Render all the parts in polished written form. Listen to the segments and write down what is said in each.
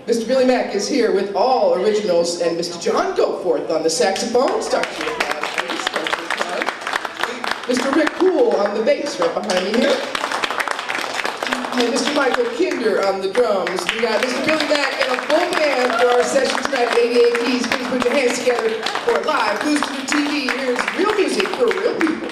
Mr. Billy Mack is here with all originals, and Mr. John Goforth on the saxophone. Start your applause, please. Start your applause. Mr. Rick Poole on the bass, right behind me here. And Mr. Michael Kinder on the drums. We got Mr. Billy Mack and a full band for our session tonight at 88 Keys. Please put your hands together for live Blues to the TV. Here's real music for real people.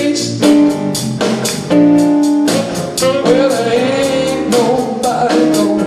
Where there ain't nobody knows.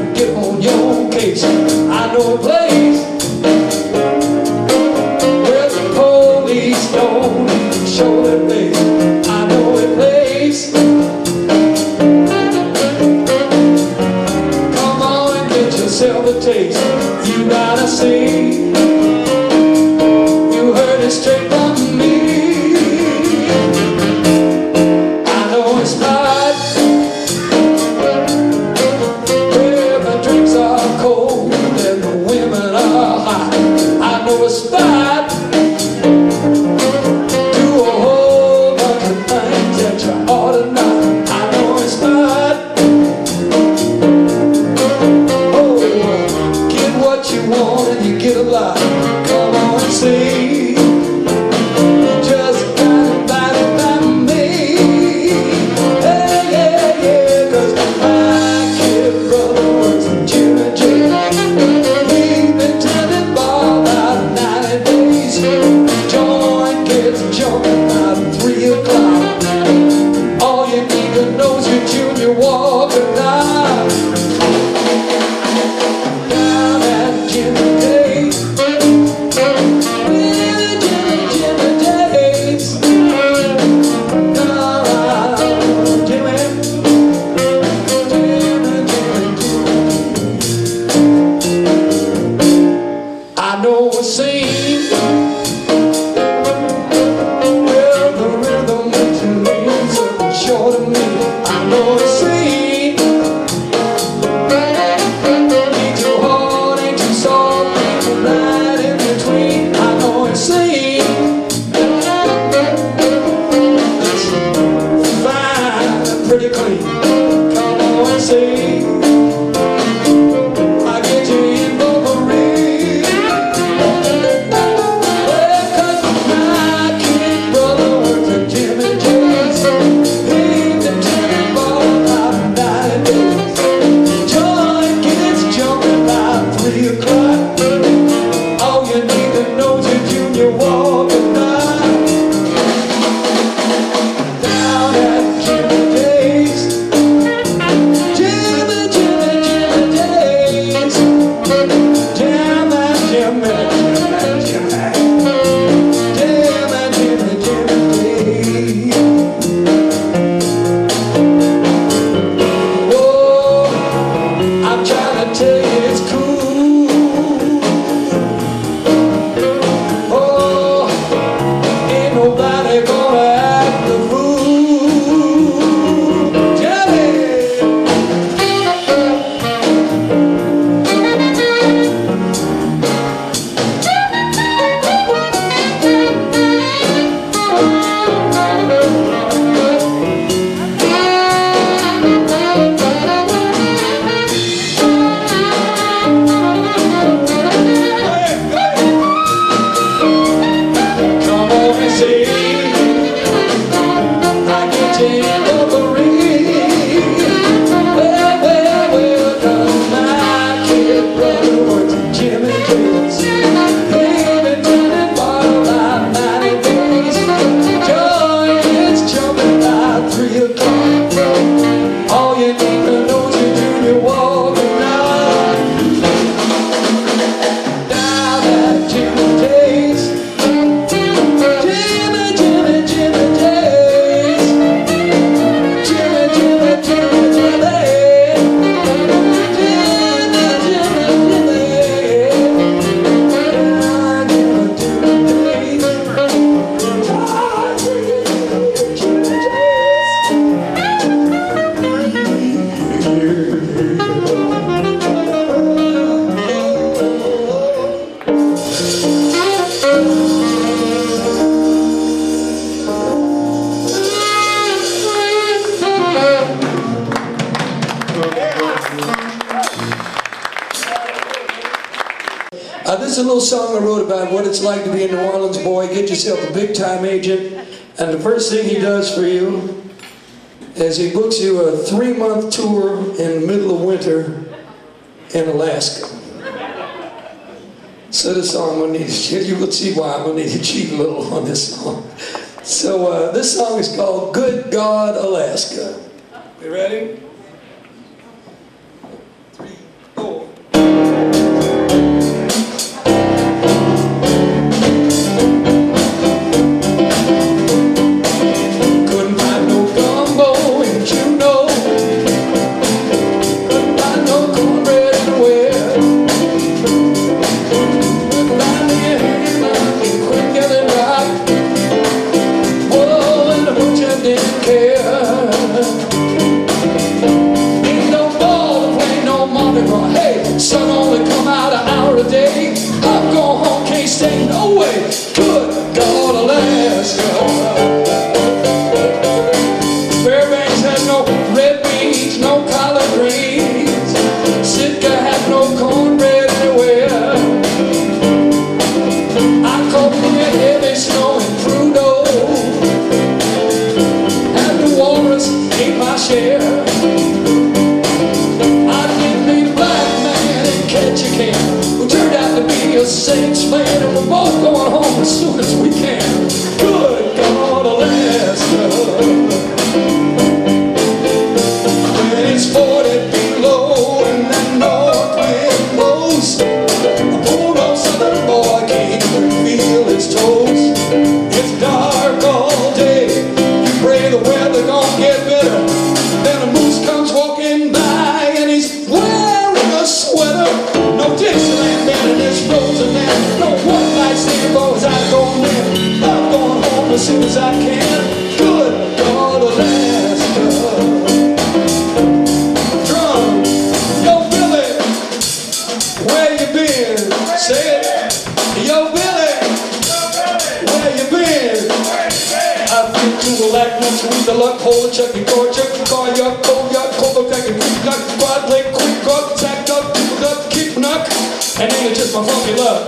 This is a little song I wrote about what it's like to be a New Orleans boy. Get yourself a big-time agent, and the first thing he does for you is he books you a 3-month tour in the middle of winter in Alaska. So this song, you will see why I'm going to need to cheat a little on this song. So this song is called Good God, Alaska. You ready? 3, 4. Sun only come out an hour a day. I'm going home, can't stay no way. Good God, Alaska. Fairbanks has no red beans, no collard greens. Sitka has no cornbread anywhere. I caught me a heavy snow in Prudhoe, and the walrus ate my share. Who turned out to be a Saints fan, and we're both going home as soon as we can. Good God, Alaska. When it's 40 below and that north wind blows, a poor old southern boy can't even feel his toes. It's dark all day. You pray the weather gonna get better. Then a moose comes walking by and he's wearing a sweater. No Dixieland man in this frozen land. No one night stand boys I go in. I'm going home as soon as I can. Good God, Alaska. Drum, yo Billy, where you been? Say it. Yo Billy, where you been? I've been to the Lac, Sweet, the Luck, Hole, Chucky, Car, Yuck, Cold, Creek, Nut, Quad Lake, Quick, Guck, Tack, Duck, Duck, Kick, Nuck. And then it's just my funky luck.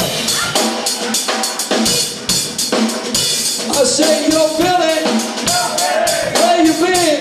I say, yo Billy, where you been?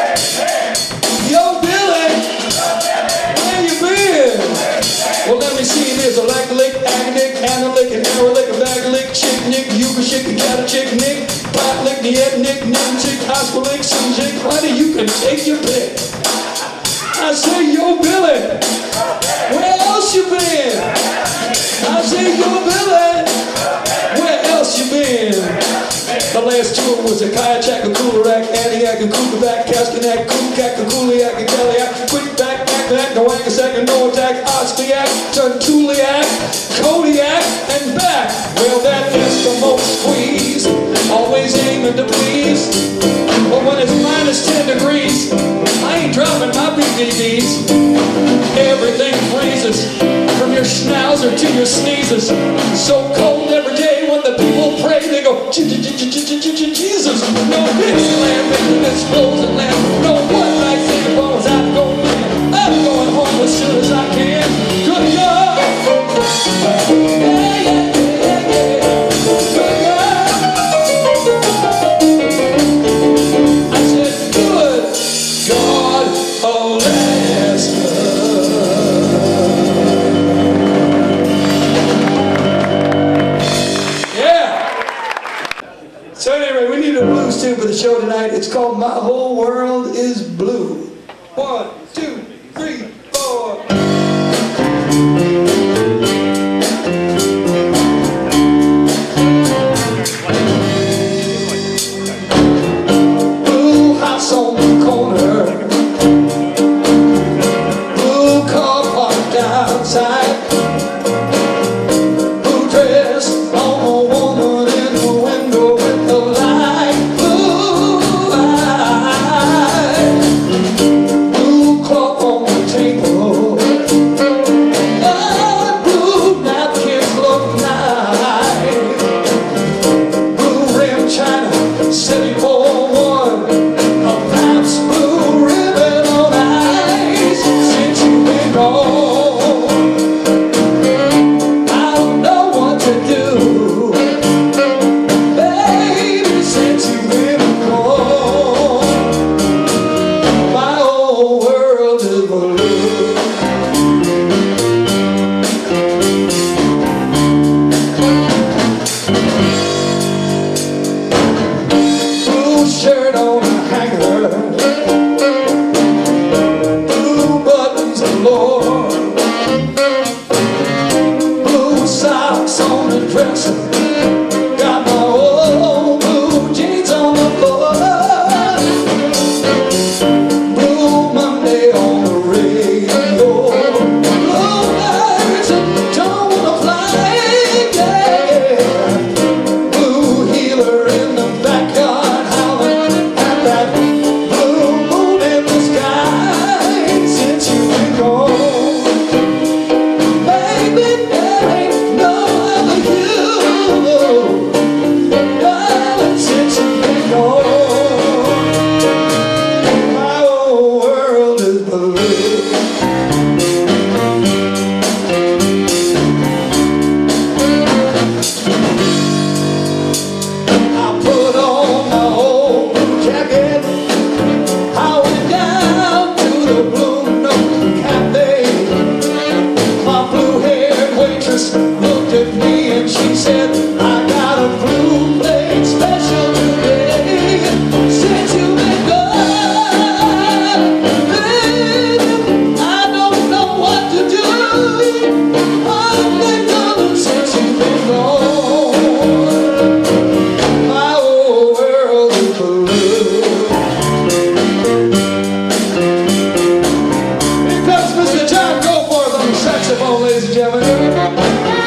Yo Billy, where you been? Well, let me see, there's a Lac Lick, Agonic, Anna-Lick, and Arrow-Lick, a Bag-Lick, Chick Nick, Yuga Chick, a Cat Chick Nick, Plat Lick, Niet Nick, Nim Chick, Oscar-Lick, Sim Chick, honey, you can take your pick. I say, yo Billy, where else you been? I say, yo Billy, where else you been? The last tour was a Kayak, a Coolarak, Antioch, a Kookaback, Kaskanak, Kookak, a Cooliak, a Kaliak, Quickback, Akback, Noankasak, a Noatak, Oskiak, Tertuliak, Kodiak, and back. Well, that Eskimo squeeze, always aiming to please. But when it's minus 10 degrees, I ain't dropping my BDDs. Everything freezes, from your schnauzer to your sneezes. So cold every day when the people pray, they go, Jesus. No Dixieland, making this frozen land. No one night stand bones, I'm going home as soon as I can. Good God. Yeah, yeah, yeah, yeah. Good God. I said, good God, Alaska. So anyway, we need a blues tune for the show tonight. It's called My Whole World is Blue. 1, 2, 3, 4. Blue house on the corner, blue car parked outside, blue dress on a woman in the window with the light, blue eyes, blue clock on the table. on a hanger, blue buttons galore, blue socks on the dresser, got my old blue jeans on the floor, Blue Monday on the radio, blue birds that don't wanna fly, yeah. Blue healer in the backyard howling at that blue moon in the sky. Since you've been gone, baby, there ain't no other you, darling. Since you've been gone, my whole world is blue. I put on my old blue jacket, I went down to the Blue Note Cafe. My blue-haired waitress looked at me and she said, I got a blue plate special today. Since you've been gone, baby, I don't know what to do. I've been gone since you've been gone, my whole world is blue. Here comes Mr. John Goforth on the saxophone, ladies and gentlemen.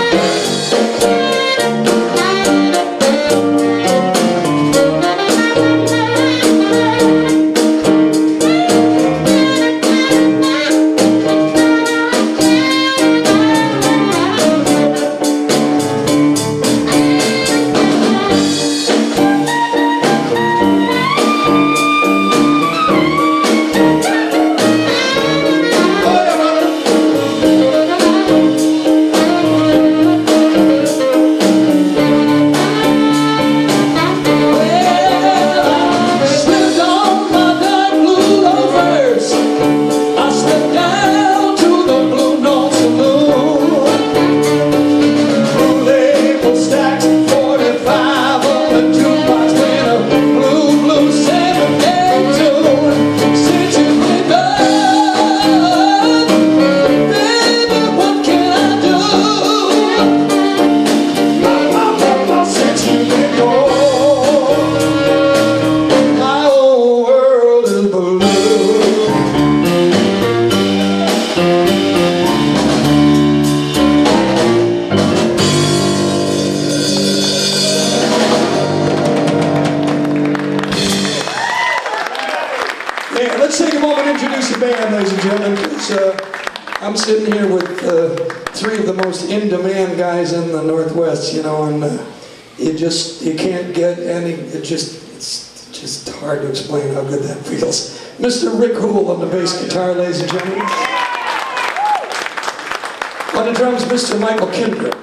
Yeah, let's take a moment to introduce the band, ladies and gentlemen. I'm sitting here with three of the most in-demand guys in the Northwest, you know, and you can't get any, it's just hard to explain how good that feels. Mr. Rick Hool on the bass guitar, ladies and gentlemen. On the drums, Mr. Michael Kindred.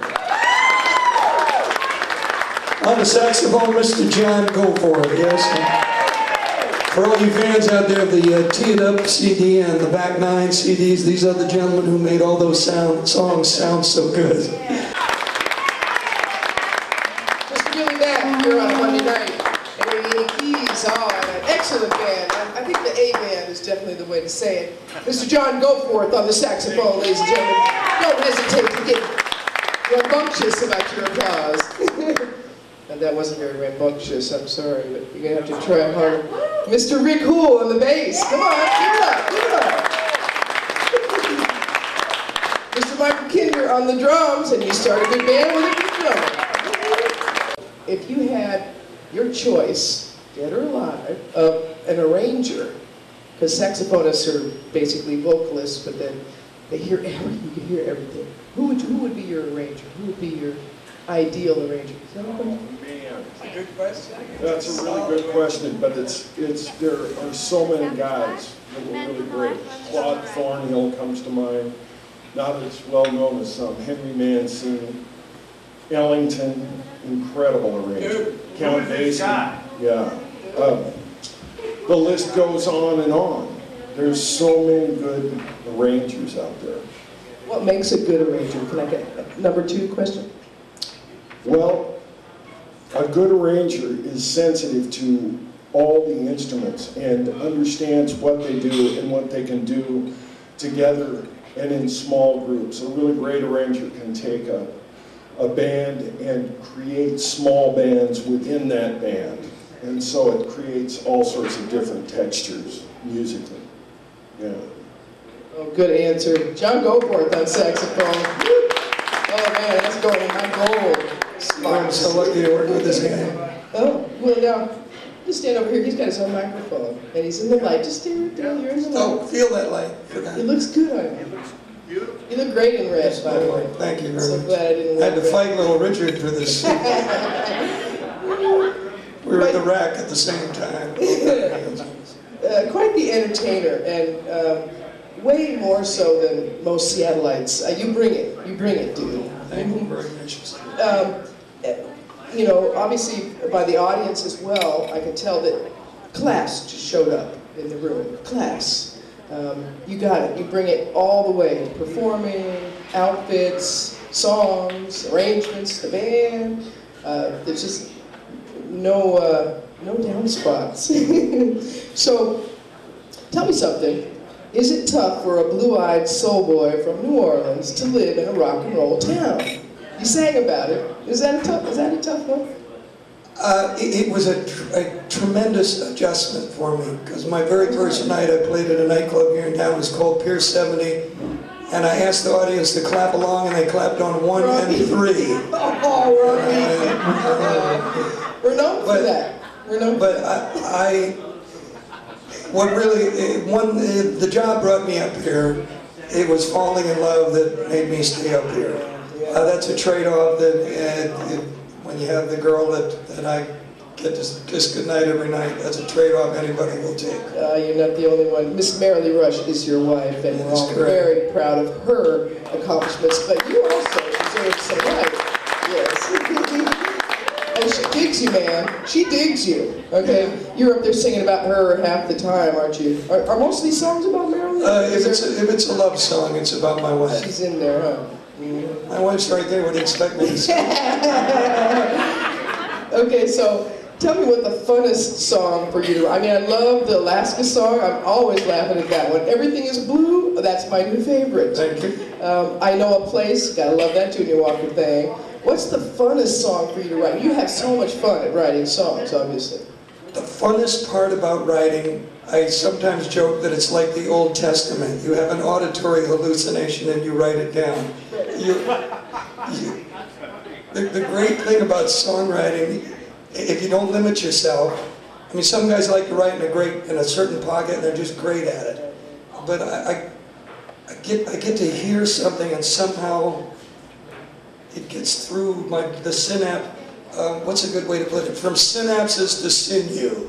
On the saxophone, Mr. John Goforth, yes. For all you fans out there of the Tee It Up CD and the Back Nine CDs, these are the gentlemen who made all those songs sound so good. Mr. Billy Mack here on Monday night. And he's an excellent band. I think the A band is definitely the way to say it. Mr. John Goforth on the saxophone, ladies and gentlemen. Don't hesitate to get rambunctious about your applause. And that wasn't very rambunctious, I'm sorry, but you're going to have to try harder. Mr. Rick Hool on the bass. Come on, give it up, give it up. Mr. Michael Kinder on the drums, and you start a good band with a good drum. If you had your choice, dead or alive, of an arranger, because saxophonists are basically vocalists, but then they hear everything, you can hear everything. Who would be your arranger? Who would be your ideal arranger? Is that okay? Man, Good question. that's a really good question, but there are so many guys that were really great. Claude Thornhill comes to mind, not as well known as some. Henry Mancini, Ellington, incredible arranger. Count Basie, yeah. The list goes on and on. There's so many good arrangers out there. What makes a good arranger? Can I get a number 2 question? Well, a good arranger is sensitive to all the instruments and understands what they do and what they can do together and in small groups. A really great arranger can take a band and create small bands within that band. And so it creates all sorts of different textures musically. Yeah. Oh, good answer. John Goforth on saxophone. Oh man, that's going in my gold. I'm so lucky to work with this guy. Oh, well now, just stand over here. He's got his own microphone. And he's in the light. Just stay right there. You're in the light. Oh, feel that light. It looks good on you. You look great in red, by the way. Thank you very So much. glad I didn't I had to wear fight little Richard for this. We were at the rack at the same time. Quite the entertainer, and way more so than most Seattleites. You bring it, dude. Thank you very much. You know, obviously by the audience as well, I can tell that class just showed up in the room. Class. You got it. You bring it all the way. Performing, outfits, songs, arrangements, the band. There's just no down spots. So, tell me something. Is it tough for a blue-eyed soul boy from New Orleans to live in a rock and roll town? You sang about it. Is that a tough one? It was a tremendous adjustment for me, because my very first night I played at a nightclub here in town. It was called Pier 70, and I asked the audience to clap along, and they clapped on 1 and 3. Oh, Robbie. We're known for that. We're known. But what really, the job brought me up here. It was falling in love that made me stay up here. That's a trade-off that when you have the girl that I get to kiss goodnight every night, that's a trade-off anybody will take. You're not the only one. Miss Marilee Rush is your wife, and we're all very proud of her accomplishments. But you also deserve some right. Yes. And she digs you, man. She digs you. Okay. You're up there singing about her half the time, aren't you? Are most of these songs about Marilee? If it's a love song, it's about my wife. She's in there, huh? My wife's right there. What do you expect me to say? Okay, so tell me what the funnest song for you to... I mean, I love the Alaska song. I'm always laughing at that one. Everything is Blue, that's my new favorite. Thank you. I Know a Place, gotta love that Junior Walker thing. What's the funnest song for you to write? You have so much fun at writing songs, obviously. The funnest part about writing, I sometimes joke that it's like the Old Testament. You have an auditory hallucination and you write it down. The great thing about songwriting, if you don't limit yourself, I mean, some guys like to write in a certain pocket and they're just great at it. But I get to hear something and somehow it gets through the synapse. What's a good way to put it? From synapses to sinew.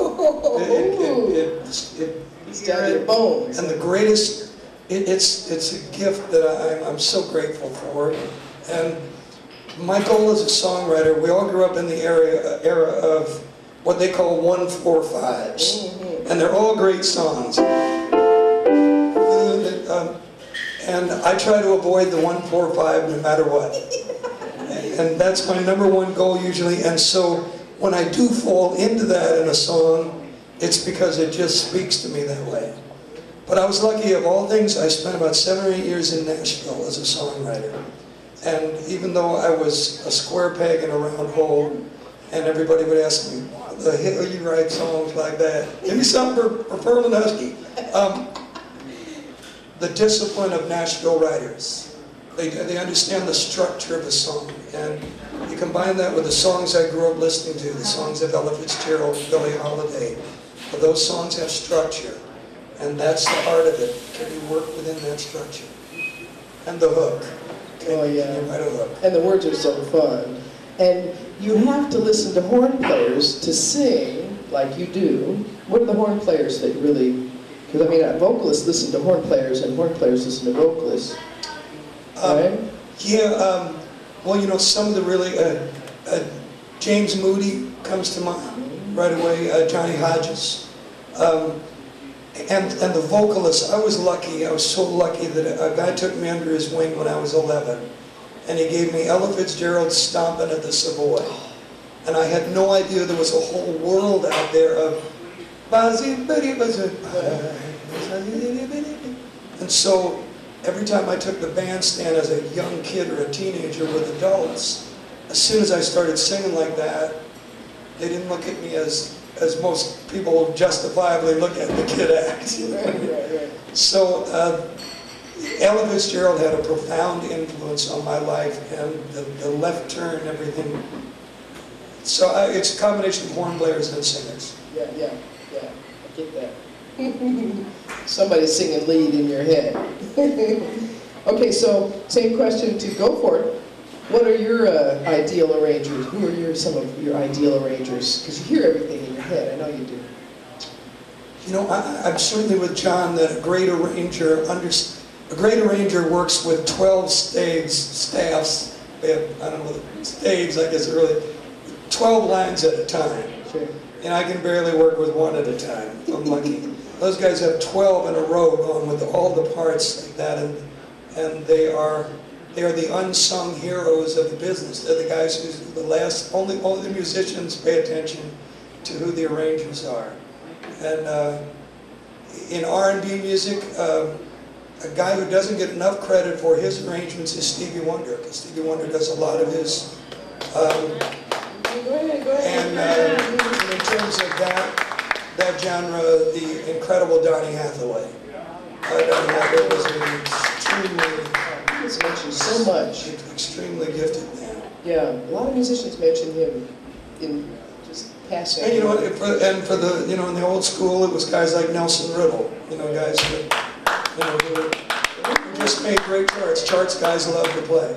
It's down your bones. And the greatest, it's a gift that I'm so grateful for. And my goal as a songwriter, we all grew up in the era of what they call 1-4-5s. And they're all great songs. And I try to avoid the 1-4-5 no matter what. And that's my number one goal usually. And so when I do fall into that in a song, it's because it just speaks to me that way. But I was lucky, of all things, I spent about 7 or 8 years in Nashville as a songwriter. And even though I was a square peg in a round hole, and everybody would ask me, the hell you write songs like that? Give me something for Pearl and Husky. The discipline of Nashville writers. They understand the structure of a song, and you combine that with the songs I grew up listening to, the songs of Ella Fitzgerald, Billie Holiday. Well, those songs have structure, and that's the heart of it. Can you work within that structure? And the hook. Oh yeah. Can you write a hook? And the words are so fun. And you have to listen to horn players to sing like you do. What are the horn players that really... Because I mean, vocalists listen to horn players, and horn players listen to vocalists. Right? Yeah, well, you know, some of the really, James Moody comes to mind right away, Johnny Hodges. And the vocalist, I was so lucky that a guy took me under his wing when I was 11. And he gave me Ella Fitzgerald's Stompin' at the Savoy. and I had no idea there was a whole world out there of and so every time I took the bandstand as a young kid or a teenager with adults, as soon as I started singing like that, they didn't look at me as most people justifiably look at the kid act. So Ella Fitzgerald had a profound influence on my life, and the left turn and everything. So it's a combination of horn players and singers. Yeah, I get that. Somebody's singing lead in your head. Okay, so same question to Go For It. What are your ideal arrangers? Who are some of your ideal arrangers? Because you hear everything in your head, I know you do. You know, I'm certainly with John that a great arranger works with 12 staves, I don't know, staves, I guess, really, 12 lines at a time. Sure. And I can barely work with one at a time, if I'm lucky. Those guys have 12 in a row going with all the parts like that, and they are the unsung heroes of the business. They're the guys who's only the musicians pay attention to who the arrangers are. And in R&B music, a guy who doesn't get enough credit for his arrangements is Stevie Wonder, because Stevie Wonder does a lot of his. Go ahead. And in terms of that genre, the incredible Donny Hathaway. Donny Hathaway was an He's mentioned so much. Extremely gifted man. Yeah, a lot of musicians mention him in just passing. And you know, in the old school, it was guys like Nelson Riddle. You know, guys who just made great charts guys love to play.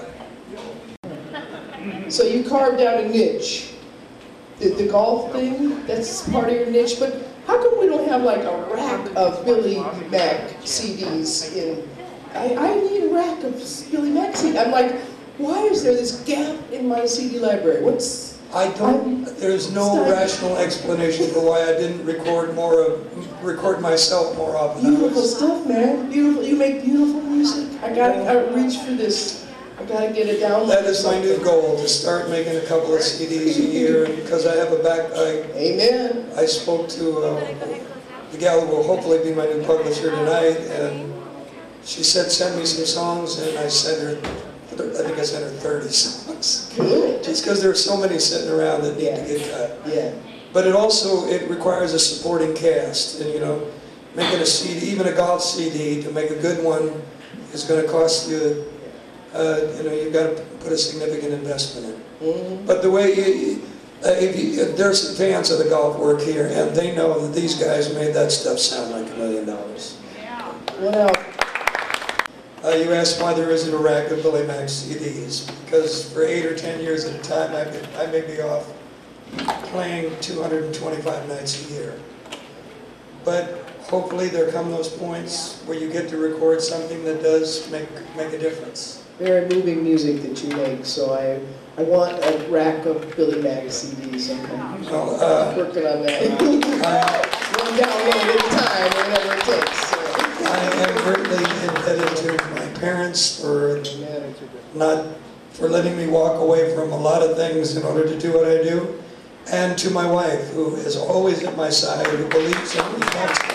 So you carved out a niche. The golf thing, that's part of your niche, but how come we don't have like a rack of Billy Mack CDs in... I need a rack of Billy Mack CDs. I'm like, why is there this gap in my CD library? There's no rational explanation for why I didn't record myself more often. Beautiful stuff, man. Beautiful. You make beautiful music. I reach for this. I gotta get it down. That is my new goal, to start making a couple of CDs a year, because I have Amen. I spoke to the gal who will hopefully be my new publisher tonight, and she said, send me some songs, and I sent her 30 songs. Cool. Just because there are so many sitting around that need to get cut. Yeah. But it requires a supporting cast, and you know, making a CD, even a golf CD, to make a good one is going to cost you. You've got to put a significant investment in. Mm-hmm. But the way there's some fans of the golf work here, and they know that these guys made that stuff sound like $1 million. Well, you asked why there isn't a rack of Billy Mack CDs, because for 8 or 10 years at a time, I may be off playing 225 nights a year. But hopefully there come those points where you get to record something that does make a difference. Very moving music that you make, so I want a rack of Billy Mack CDs. I'm working on that. One download at a time, whatever it takes. So. I am greatly indebted to my parents for letting me walk away from a lot of things in order to do what I do, and to my wife, who is always at my side, who believes in me.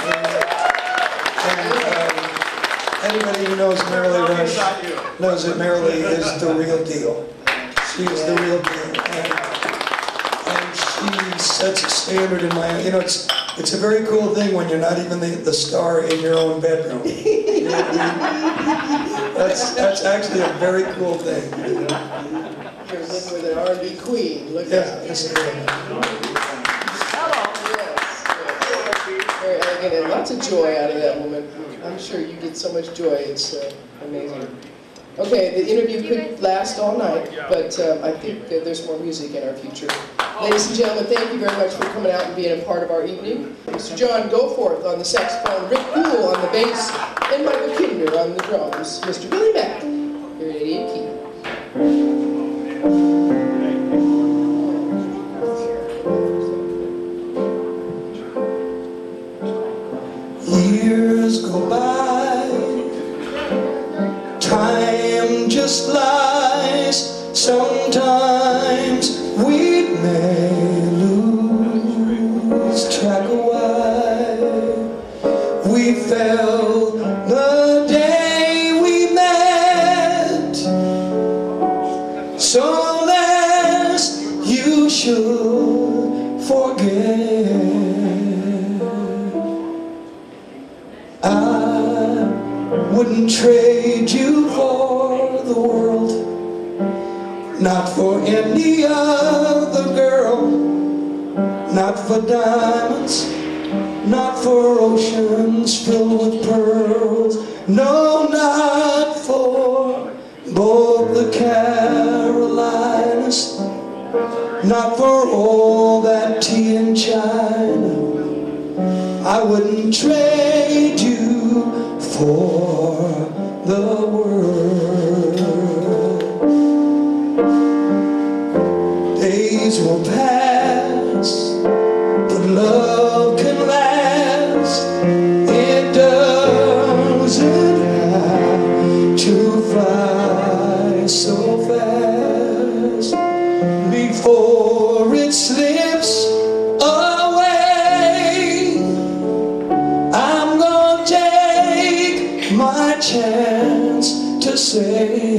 Anybody who knows Marilee Rush knows that Marilee is the real deal. She is the real deal, and she sets a standard in my. You know, it's a very cool thing when you're not even the star in your own bedroom. You know what I mean? That's actually a very cool thing. You're living with an R&B queen. Look at Yes. Very elegant and lots of joy out of that woman. I'm sure you get so much joy. It's amazing. Okay, the interview could last all night, but I think there's more music in our future. Ladies and gentlemen, thank you very much for coming out and being a part of our evening. Mr. John Goforth on the saxophone, Rick Poole on the bass, and Michael Kinder on the drums. Mr. Billy Mack, here at 88 Key. Years go by, time just flies. Sometimes we'd make we felt the day we met. So lest you should forget, I wouldn't trade you for the world, not for any other girl, not for diamonds, not for oceans filled with pearls, no, not for both the Carolinas, not for all that tea in China. I wouldn't trade you for the world. Days will pass, but love can last. It doesn't have to fly so fast before it slips away. I'm gonna take my chance to say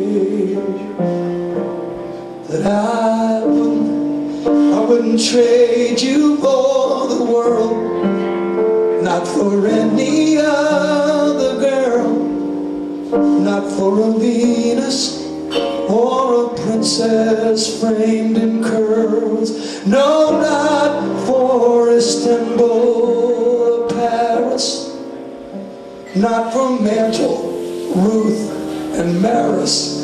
that I wouldn't trade you for the world, not for any other girl, not for a Venus or a princess framed in curls, no, not for Istanbul or Paris, not for Mantle, Ruth and Maris.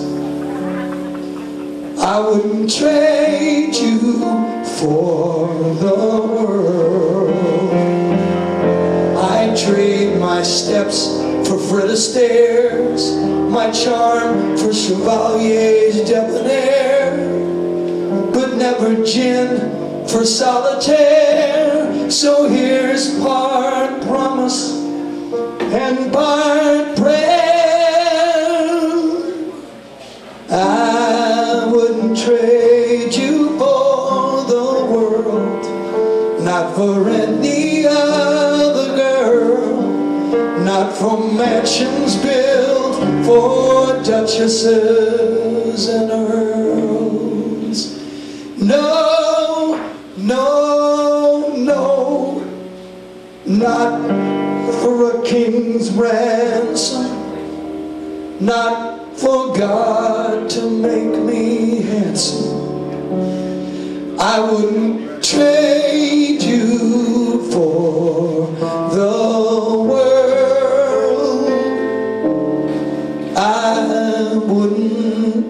I wouldn't trade you for the world. I'd trade my steps for Fred Astaire's, my charm for Chevalier's debonair, but never gin for solitaire. So here's part promise and part prayer. I wouldn't trade you for the world, not for any other girl, not for mansions built for duchesses and earls. No, no, no, not for a king's ransom, not for God to make me handsome. I wouldn't trade you for the world. I wouldn't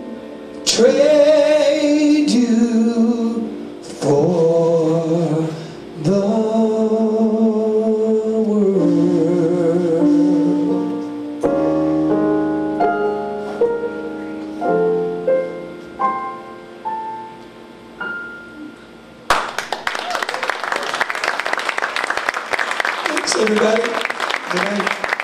trade you for the world. Thanks, everybody. Good night.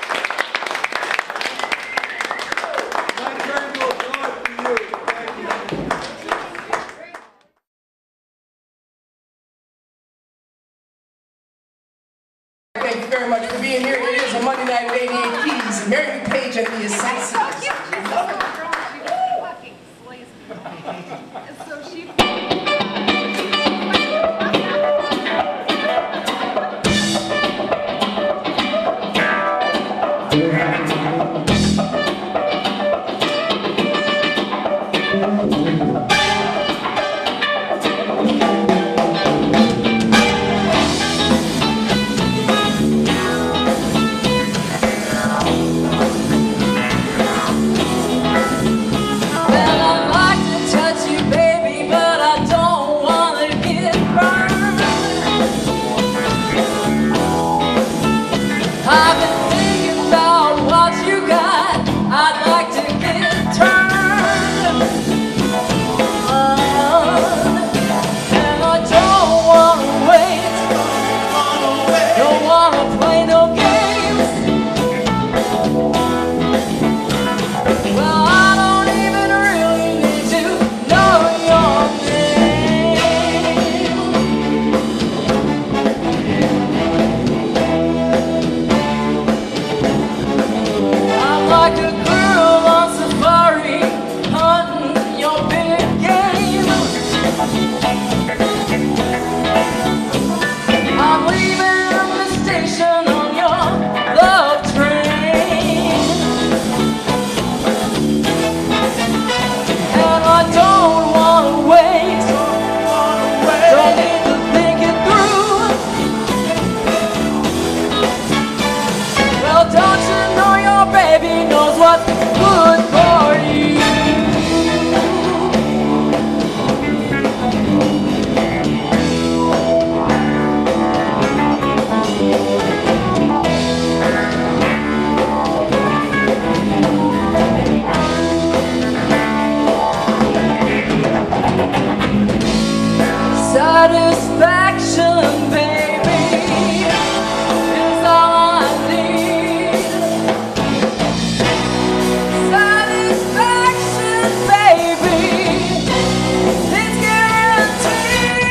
Thank you very much for being here. It is a Monday night at 88 Keys. Mary Page and the Assassins. So she good for you. Satisfaction, baby, is all I need. Satisfaction, baby, it's guaranteed.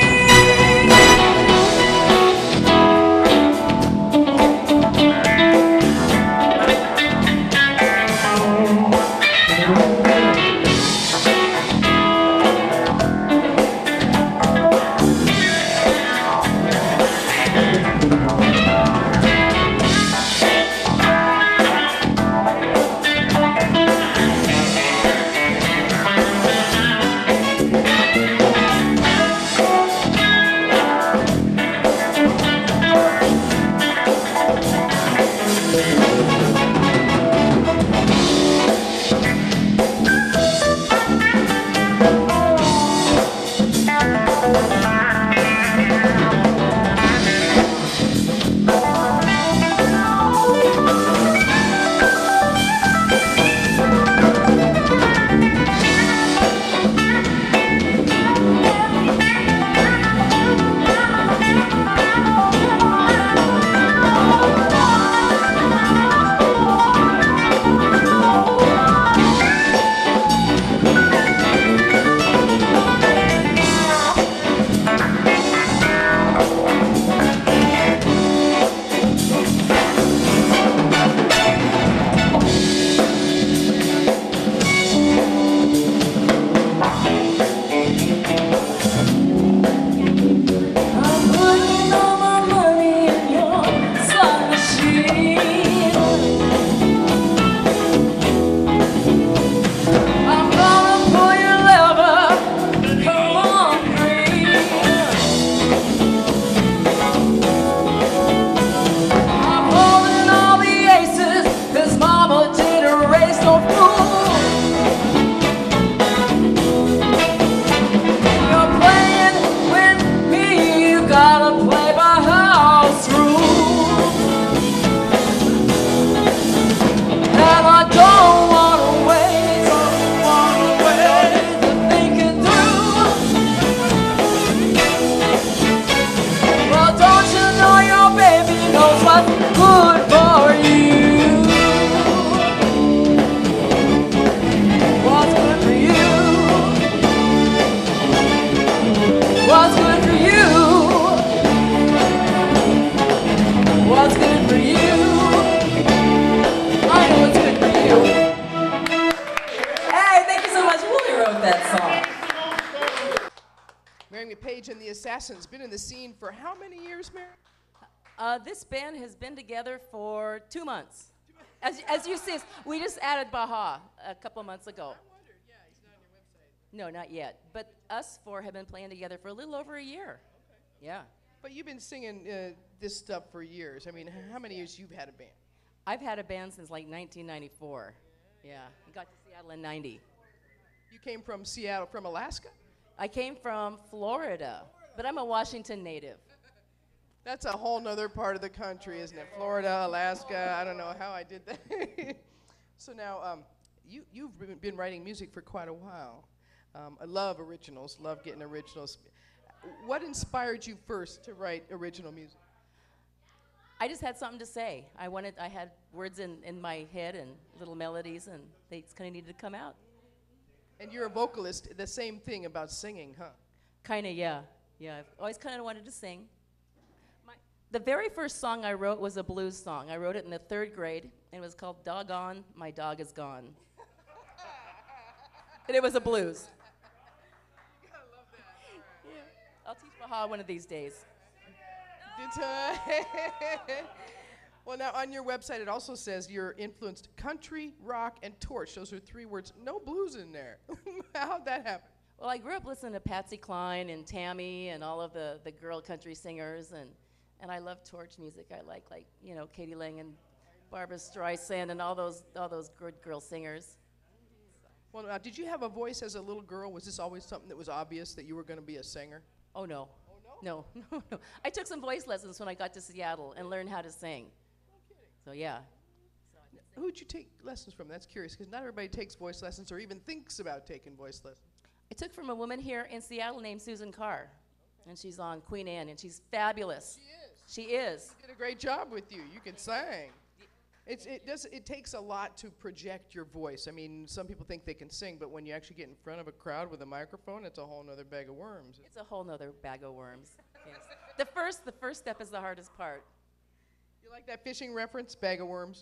Assassins been in the scene for how many years, Mary? This band has been together for 2 months. As you see, we just added Baha a couple months ago. I wondered, yeah, he's not on your website. No, not yet. But us four have been playing together for a little over a year. Okay. Yeah. But you've been singing this stuff for years. I mean, how many years you've had a band? I've had a band since like 1994. Yeah. I got to Seattle in 90. You came from Seattle, from Alaska? I came from Florida, but I'm a Washington native. That's a whole nother part of the country, isn't it? Florida, Alaska, I don't know how I did that. So now, you've been writing music for quite a while. I love originals, love getting originals. What inspired you first to write original music? I just had something to say. I had words in my head and little melodies, and they kind of needed to come out. And you're a vocalist, the same thing about singing, huh? Kind of, yeah. Yeah, I've always kind of wanted to sing. The very first song I wrote was a blues song. I wrote it in the 3rd grade, and it was called Doggone, My Dog Is Gone. And it was a blues. You gotta love that. Yeah. I'll teach Baha one of these days. Well, now on your website it also says you're influenced country, rock, and torch. Those are 3 words. No blues in there. How'd that happen? Well, I grew up listening to Patsy Cline and Tammy and all of the girl country singers, and I love torch music. I like Katie Lang and Barbara Streisand and all those good girl singers. Well, now, did you have a voice as a little girl? Was this always something that was obvious that you were going to be a singer? Oh no. No, no, no. I took some voice lessons when I got to Seattle and learned how to sing. So yeah. Who'd you take lessons from? That's curious, because not everybody takes voice lessons or even thinks about taking voice lessons. I took from a woman here in Seattle named Susan Carr, and she's on Queen Anne, and she's fabulous. She is. She is. She did a great job with you. You can sing. It takes a lot to project your voice. I mean, some people think they can sing, but when you actually get in front of a crowd with a microphone, it's a whole nother bag of worms. It's a whole nother bag of worms. Yes. The first step is the hardest part. You like that fishing reference, bag of worms?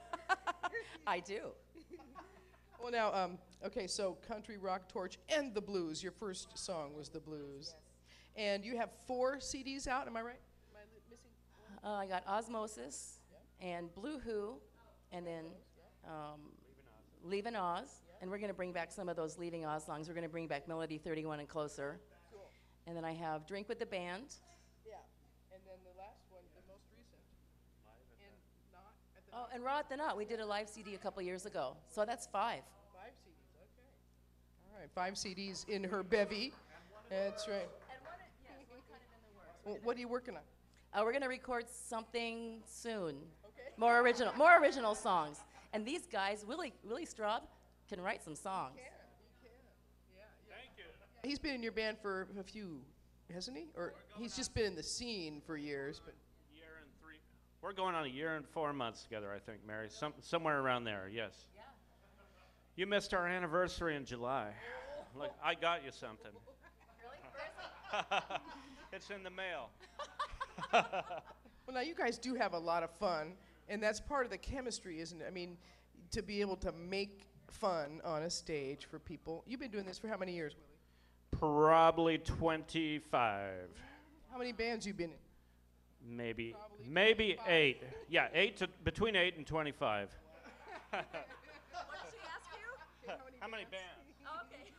I do. Well, now, okay, so country, rock, torch, and the blues. Your first song was the blues. Yes. And you have 4 CDs out, am I right? Am I missing one? I got Osmosis and Blue Who, and then Leavin' Oz. And we're going to bring back some of those Leaving Oz songs. We're going to bring back Melody 31 and Closer. Cool. And then I have Drink with the Band. Yeah. And then the last one, the most recent. And Not at the Oh, and Raw at the Knot. We did a live CD a couple years ago. So that's 5. 5 CDs, okay. All right, 5 CDs in her bevy. That's right. And one kind of in the works. Well, what are you working on? We're going to record something soon. Okay. More original songs. And these guys, Willie Straub, can write some songs. He can. Yeah. Thank you. He's been in your band for a few, hasn't he? Or he's just been in the scene for years, but. We're going on a year and 4 months together, I think, Mary. Somewhere around there, yes. Yeah. You missed our anniversary in July. Look, I got you something. Really? It's in the mail. Well, now you guys do have a lot of fun, and that's part of the chemistry, isn't it? I mean, to be able to make fun on a stage for people. You've been doing this for how many years, Willie? Probably 25. How many bands you been in? Maybe 25. 8. Yeah, between 8 and 25. What did she ask you? How many bands? Oh, okay.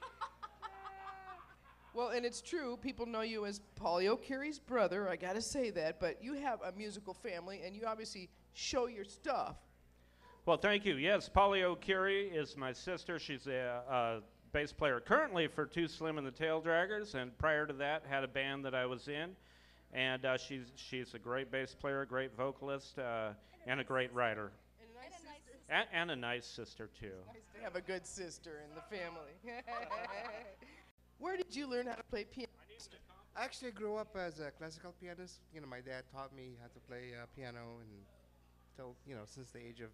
Well, and it's true, people know you as Paulie O'Kearie's brother, I gotta say that, but you have a musical family, and you obviously show your stuff. Well, thank you. Yes, Polly O'Kearie is my sister. She's a bass player currently for Too Slim and the Tail Draggers, and prior to that had a band that I was in. And she's a great bass player, a great vocalist, and a great writer. And a nice sister. And a nice sister, too. Nice to have a good sister in the family. Where did you learn how to play piano? I actually grew up as a classical pianist. You know, my dad taught me how to play piano until, since the age of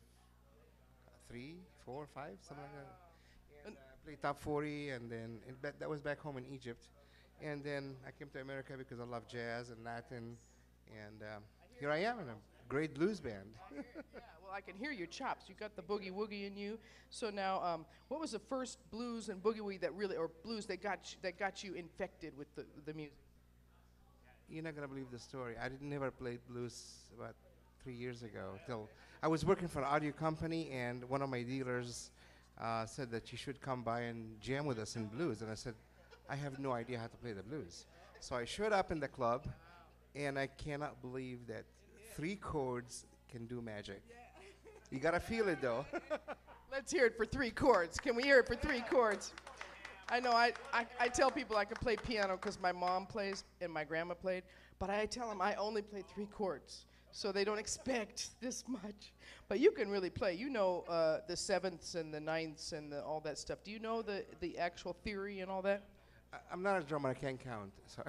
3, 4, 5, something like that. And I played top 40, and then that was back home in Egypt. And then I came to America because I love jazz and Latin. And here I am in a great blues band. Yeah, well, I can hear your chops. You got the boogie woogie in you. So now, what was the first blues and boogie woogie that got you infected with the music? You're not gonna believe the story. I never played blues about 3 years ago. Till I was working for an audio company, and one of my dealers said that you should come by and jam with us in blues. And I said, I have no idea how to play the blues. So I showed up in the club, and I cannot believe that 3 chords can do magic. You gotta feel it, though. Let's hear it for 3 chords. Can we hear it for 3 chords? I know I tell people I can play piano because my mom plays and my grandma played, but I tell them I only play 3 chords, so they don't expect this much. But you can really play. You know the 7ths and the 9ths and all that stuff. Do you know the actual theory and all that? I'm not a drummer. I can't count. Sorry.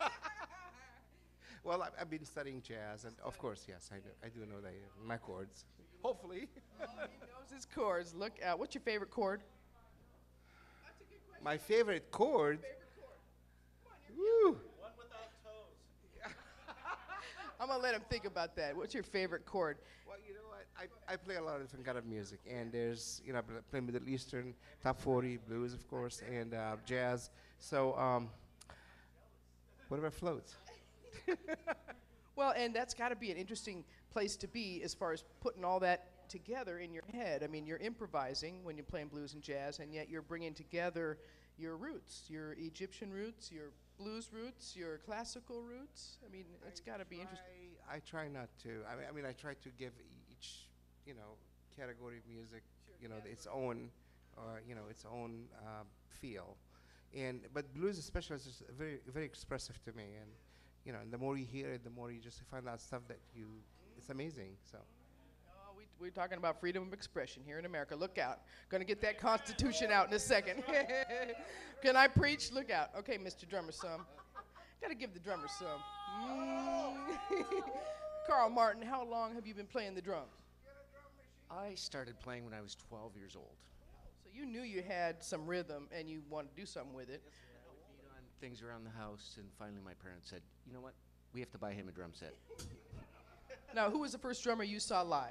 Well, I've been studying jazz, and of course, yes, I do know my chords. Hopefully. He knows his chords. Look out. What's your favorite chord? That's a good question. My favorite chord? Woo. One without toes. I'm going to let him think about that. What's your favorite chord? Well, you know what? I play a lot of different kind of music, and there's, I play Middle Eastern, top 40, blues, of course, and jazz. So, whatever floats. Well, and that's got to be an interesting place to be as far as putting all that together in your head. I mean, you're improvising when you're playing blues and jazz, and yet you're bringing together your roots, your Egyptian roots, your blues roots, your classical roots. I mean, it's got to be interesting. I try not to. I mean, I try to give each category of music, its own, its own feel. But blues especially is just very, very expressive to me. And the more you hear it, the more you just find out stuff that it's amazing. So. We're talking about freedom of expression here in America. Look out. Going to get that Constitution out in a second. Can I preach? Look out. Okay, Mr. Drummer, some. Got to give the drummer some. Carl Martin, how long have you been playing the drums? I started playing when I was 12 years old. So you knew you had some rhythm and you wanted to do something with it. I would beat on things around the house, and finally my parents said, you know what, we have to buy him a drum set. Now, who was the first drummer you saw live?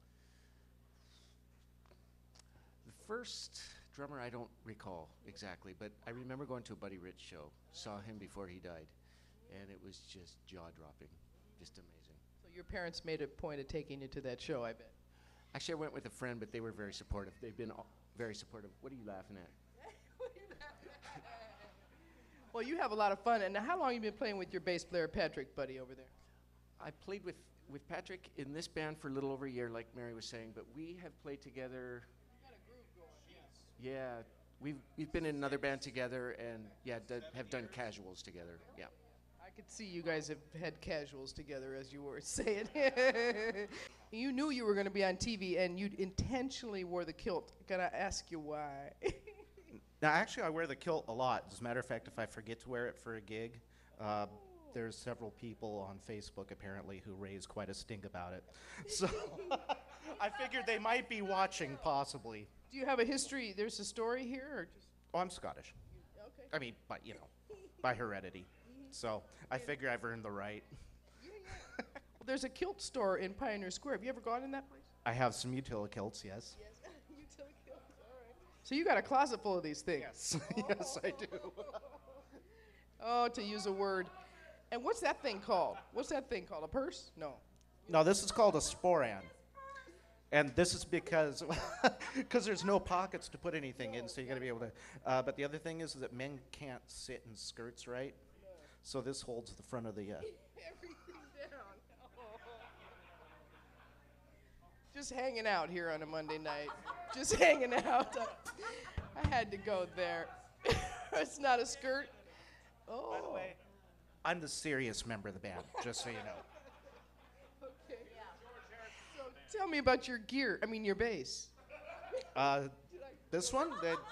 The first drummer I don't recall exactly, but I remember going to a Buddy Rich show, saw him before he died, and it was just jaw-dropping, just amazing. So your parents made a point of taking you to that show, I bet. Actually, I went with a friend, but they were very supportive. They've been very supportive. What are you laughing at? Well, you have a lot of fun. And now, how long have you been playing with your bass player, Patrick, buddy, over there? I played with Patrick in this band for a little over a year, like Mary was saying, but we have played together. Got a groove going, yes. Yeah, we've been in another band together, and yeah, have done casuals together. Yeah. I could see you guys have had casuals together, as you were saying. You knew you were going to be on TV, and you intentionally wore the kilt. Can I ask you why? Now, actually, I wear the kilt a lot. As a matter of fact, if I forget to wear it for a gig, there's several people on Facebook, apparently, who raise quite a stink about it. So I figured they might be watching, possibly. Do you have a history? There's a story here? Or just Oh, I'm Scottish. okay. I mean, by heredity. So I figure I've earned the right. Well, there's a kilt store in Pioneer Square. Have you ever gone in that place? I have some utility kilts, yes. Yes. Utility kilts, all right. So you got a closet full of these things? Yes, yes, I do. Oh, to use a word. And what's that thing called? What's that thing called? A purse? No. No, this is called a sporan. And this is because there's no pockets to put anything in, so you got to be able to. But the other thing is that men can't sit in skirts, right? So this holds the front of the. Everything down. Oh. Just hanging out here on a Monday night. Just hanging out. I had to go there. It's not a skirt. Oh. By the way, I'm the serious member of the band, just so you know. Okay. So tell me about your gear. I mean, your bass. This one?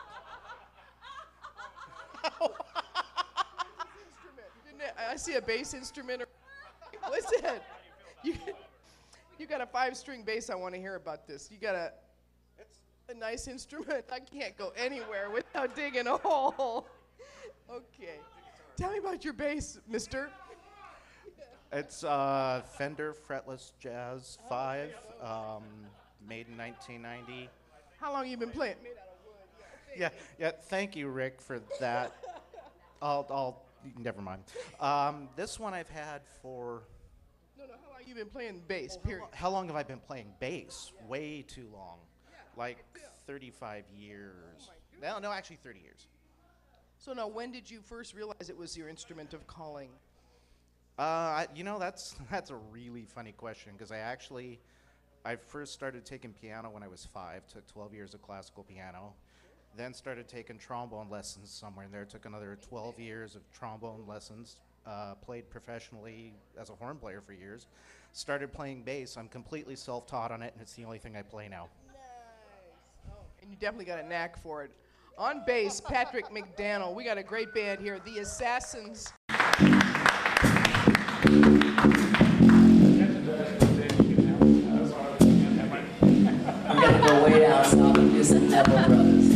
I see a bass instrument. What's that? You got a 5-string bass. I want to hear about this. You got a nice instrument. I can't go anywhere without digging a hole. Okay. Tell me about your bass, mister. It's Fender Fretless Jazz 5, made in 1990. How long you been playing? Yeah. Thank you, Rick, for that. Never mind. This one I've had for. No. How long you been playing bass? Period. How long have I been playing bass? Way too long, like 35 years. No, actually 30 years. So now, when did you first realize it was your instrument of calling? That's a really funny question because I first started taking piano when I was 5. Took 12 years of classical piano. Then started taking trombone lessons somewhere in there. Took another 12 years of trombone lessons. Played professionally as a horn player for years. Started playing bass. I'm completely self-taught on it, and it's the only thing I play now. Nice. Oh, and you definitely got a knack for it. On bass, Patrick McDaniel. We got a great band here, the Assassins. We're gonna go way down south and do some Neville Brothers.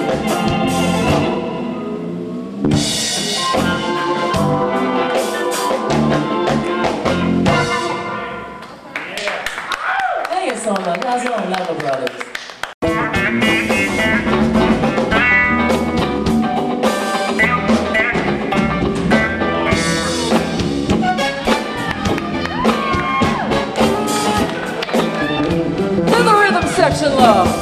Hey, it's on the Level Brothers. To the rhythm section, love.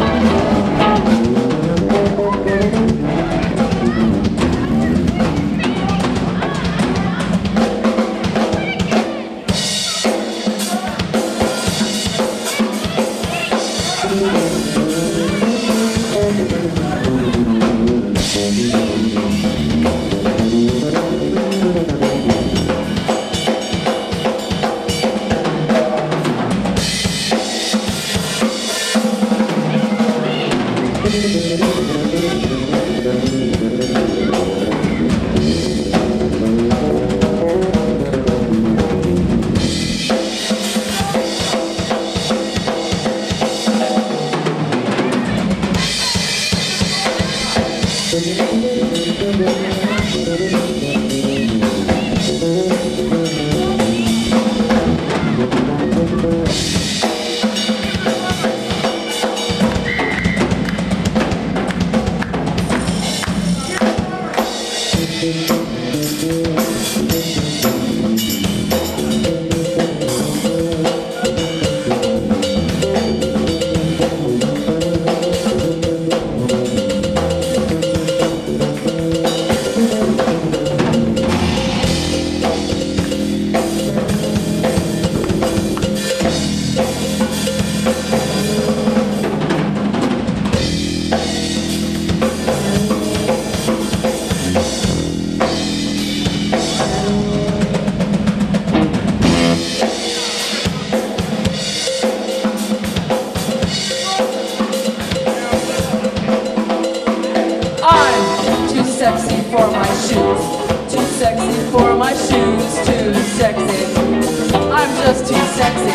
For my shoes, too sexy for my shoes, too sexy. I'm just too sexy.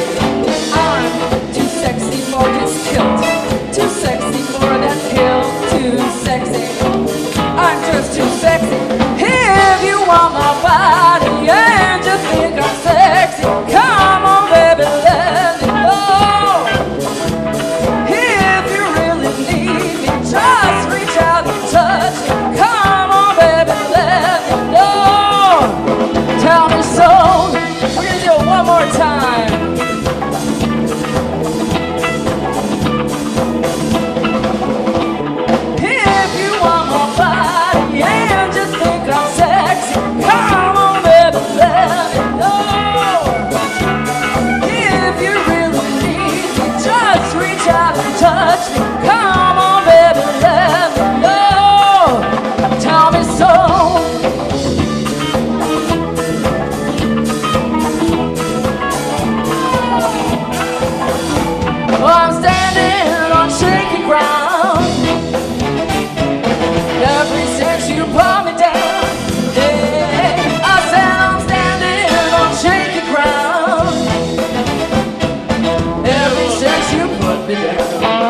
I'm too sexy for his kilt, too sexy for that pill, too sexy. I'm just too sexy. If you want my body and just think I'm sexy, come on, baby, let me know. If you really need me, just reach out and touch me. Come on, baby, let me know. Tell me so. We're gonna do it one more time. If you want my body and just think I'm sexy, come on, baby, let me know. If you really need me, just reach out and touch me. Come on, baby, let me know. Tell me so. I'm standing on shaky ground. Ever since you brought me down, yeah, I said I'm standing on shaky ground. Ever since you put me down,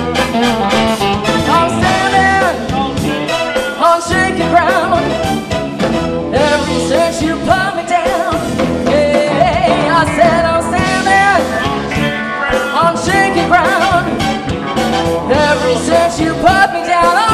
I'm standing on shaky ground. Ever since you put me down, yeah, I said I'm standing on shaky ground. Ever since you put me down.